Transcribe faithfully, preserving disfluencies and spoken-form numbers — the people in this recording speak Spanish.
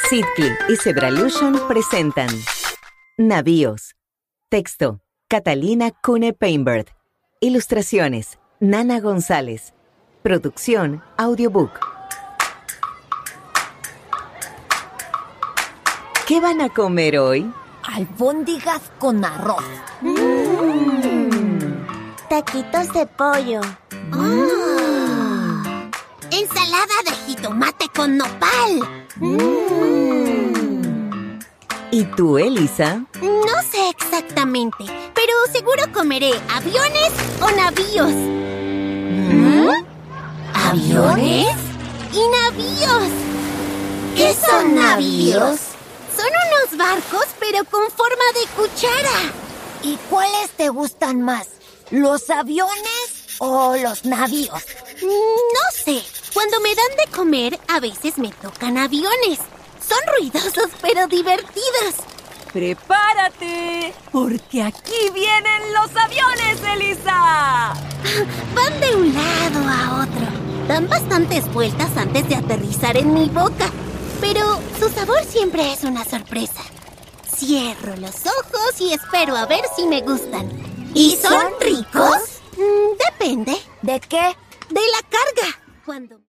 Sidkey y Zebralution presentan Navíos. Texto: Catalina Cune Painbird. Ilustraciones: Nana González. Producción: Audiobook. ¿Qué van a comer hoy? Albóndigas con arroz. Mm. Taquitos de pollo. Oh. Ensalada de jitomate con nopal. Mm. ¿Y tú, Elisa? No sé exactamente, pero seguro comeré aviones o navíos. ¿Mm? ¿Aviones? Y navíos. ¿Qué son navíos? Son unos barcos, pero con forma de cuchara. ¿Y cuáles te gustan más? ¿Los aviones o los navíos? No sé. Cuando me dan de comer, a veces me tocan aviones. Son ruidosos, pero divertidos. ¡Prepárate! Porque aquí vienen los aviones, Elisa. Van de un lado a otro. Dan bastantes vueltas antes de aterrizar en mi boca. Pero su sabor siempre es una sorpresa. Cierro los ojos y espero a ver si me gustan. ¿Y son ricos? Mm, depende. ¿De qué? De la carga. Cuando...